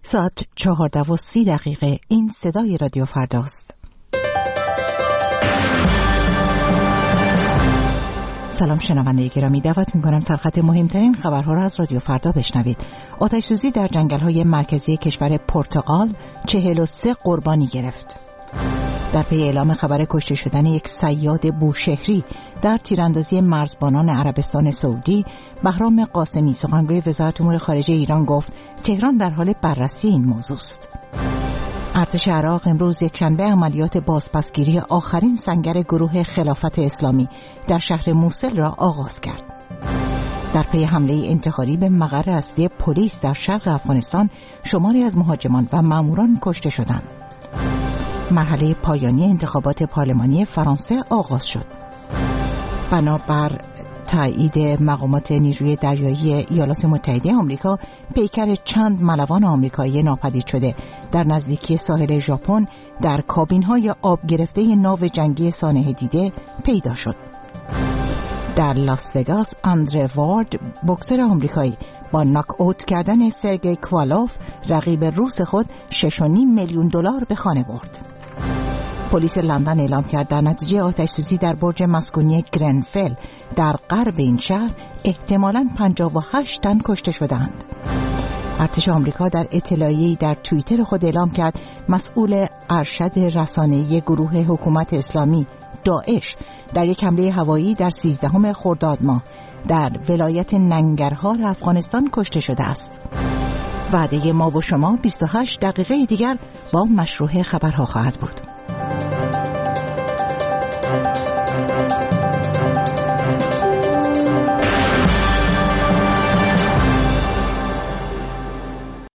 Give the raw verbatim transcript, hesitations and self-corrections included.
ساعت چهارده و سی دقیقه. این صدای رادیو فرداست. سلام شنونده گرامی، دعوت می‌کنم تا خط مهمترین خبرها را از رادیو فردا بشنوید. آتش سوزی در جنگل‌های مرکزی کشور پرتغال چهل و سه قربانی گرفت. در پی اعلام خبر کشته شدن یک صیاد بوشهری در تیراندازی مرزبانان عربستان سعودی، بهرام قاسمی سخنگوی وزارت امور خارجه ایران گفت تهران در حال بررسی این موضوع است. ارتش عراق امروز یکشنبه عملیات بازپسگیری آخرین سنگر گروه خلافت اسلامی در شهر موصل را آغاز کرد. در پی حمله انتحاری به مقر اصلی پلیس در شرق افغانستان، شماری از مهاجمان و ماموران کشته شدند. مرحله پایانی انتخابات پارلمانی فرانسه آغاز شد. بنابر تایید مقامات نیروی دریایی ایالات متحده آمریکا، پیکر چند ملوان آمریکایی ناپدید شده در نزدیکی ساحل ژاپن در کابین‌های آب گرفته ناو جنگی سانحه دیده پیدا شد. در لاس وگاس، آندره وارد، بوکسور آمریکایی، با ناک اوت کردن سرگئی کوالوف، رقیب روس خود، شش و نیم میلیون دلار به خانه برد. پلیس لندن اعلام کرد در نتیجه آتش‌سوزی در برج مسکونی گرنفل در غرب این شهر احتمالاً پنجاه و هشت تن کشته شدند. ارتش آمریکا در اطلاعیه‌ای در توییتر خود اعلام کرد مسئول ارشد رسانه‌ای گروه حکومت اسلامی داعش در یک حمله هوایی در سیزدهم خرداد ماه در ولایت ننگرهار افغانستان کشته شده است. وعده ما و شما بیست و هشت دقیقه دیگر با مشروع خبرها خواهد بود.